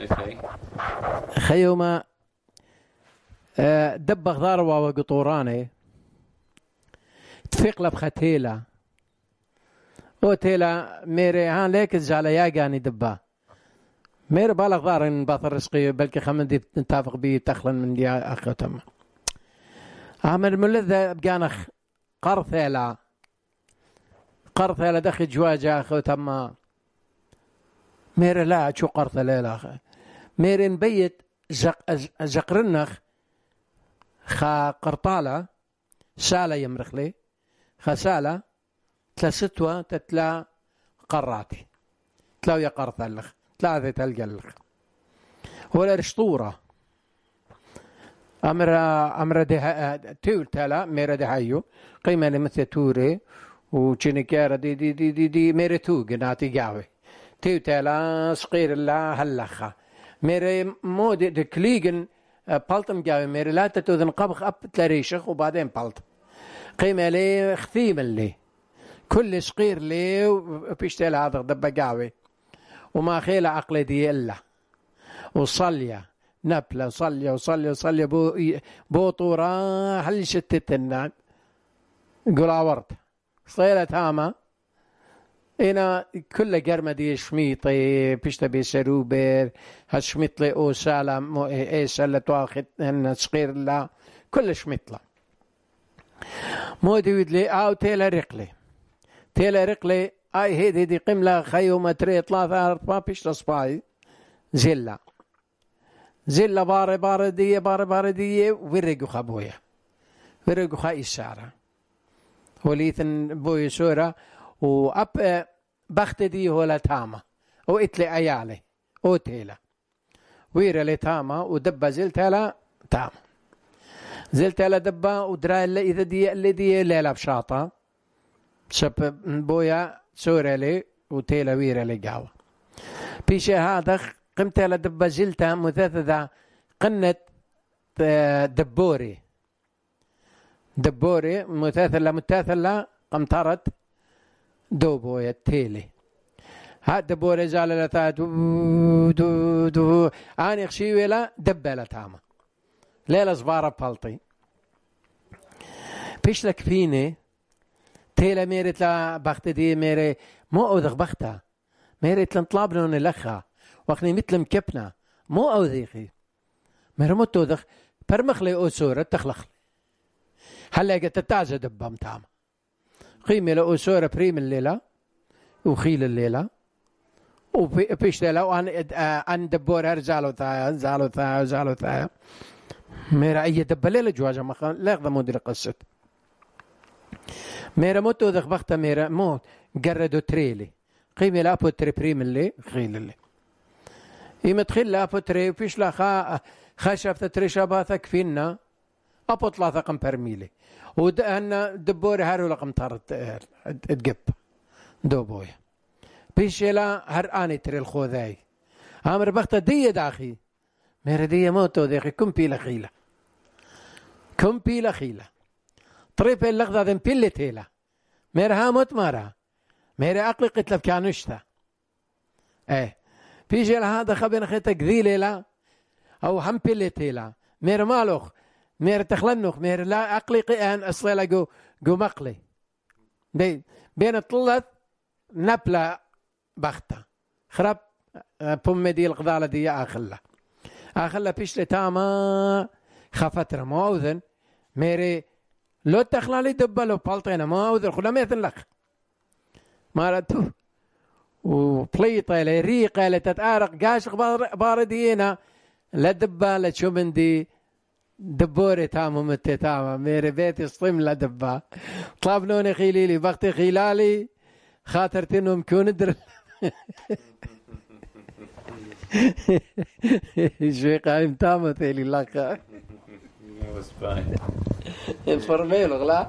خيوما دب ضاروا وقطوراني تفيق لبختيلة وتيلا ميري هان ليك الجالة ياقاني دبا ميري بالغ ضارن باطر رزقي بلكي خمن دي نتافق بي تخلن من دي أخو تم عمل ملذة بقانخ قرثيلة دخل جواجة أخو تم ميري لا شو قرثيلة لا ميري نبيت جقرنخ خا قرطالة سالة يمرخلي خا سالة تلستوى تتلا قراتي تلاو يا قرثلخ تلاذي تلقلخ ولا رشطورة أمر دي تول تلا ميرا دي هايو قيمة لمثل توري وشنكارة دي ميرا توق ناتي قاوي تول تلا صغير الله هلخة ميرا مود دي كليجن بالتم قاوي ميرا لا تتوذن قبخ أب تلاريشخ وبعدين بالتم قيمة لي خثيم لي كل صغير لي وبيشتغل هذا دبا قاوي وما خيل عقل دي إلا وصليا نبلة صليا بو طورا هل شتتنا قول عورت صيلة هاما إنا كل قرمة دي شميطي بيشتا بيسروبر هالشميطلي أو سالة إيه سالة واخد هن صغير لا كل شميطلة مودي ودلي أو تيلا رقلي أي هيدي دي قملة خيومة تري 3-4 بيشتا صباي زلة باردية ورقو خبويا ورقو خا إشارة وليثن بوي سورة وأب بخت دي ولا تاما وإتلي أيالي أوتيلا ويرا لي تاما ودبا زلتلا تاما زلتلا دبا ودرا إذا دي اللي دي ليلة بشاطة شب بويا سورة لي وتيلا ويرا لي قاوة بيشي هذا قمت على دبا زلتا مثاثة قنت دبوري مثاثلة قمطرت دوبويا التيلي ها دبوري زالة دو اني خشيوي لا دبالة تاما ليلة صبارة بلطي بيش لك فيني تيلا ميرت لا بخت دي ميري مو اوذخ بختها ميرت لنطلابنون لخها وقني مثل مكبنا مو أوذيخي مرموتو ذخ برمخلي أو سورة تخلخ هلا قد تتعزى دبا متعمى قيمة لأو سورة بريم الليلة وخيل الليلة وبيش ليلة وأن دبور هرزالو ثايا ميرا أي دبا ليلة جواجة مخان لا يقضى مودي قصة ميرا موتو ذخ بختا ميرا مو قردو تريلي قيمة لأبو تري بريم اللي خيل اللي يمتخيل لا فتري فيش لا خشفت تري شباثك فينا أبو 3 برميلي ودأنا دبوري هارو لقم طارت تقب دوبويا فيش لا هراني تري الخوذاي عامر بخت دي داخي مير دي موتو داخي كم بيلا خيلة طريب اللغضة ذن بيلي تيلا مير هاموت مارا مير أقلي قتلب كانوشتا ايه فيجي هذا خبين خيتك ذي ليلة أو هم بيلتيلا مير مالوخ مير تخلنوخ مير لا أقلي قيان أصلا جو مقلي دي بين الطلت نبلة بختة خرب بوم دي القضالة دي آخلا فيش لتاما خفترة ما أوذن ميري لو تخلالي دبلو بالطينة ما أوذن خلا ميثن لك مارتو وبليطة لريقة لتتعارق قاشق باردينا لدبا لشومندي دبوري تامو متتاما ميري بيتي صيم لدبا طلبنوني خيليلي بختي خيلالي خاطرتنهم كون در شوي قايم تامو تيلي لك That was fine. انفرميلو غلا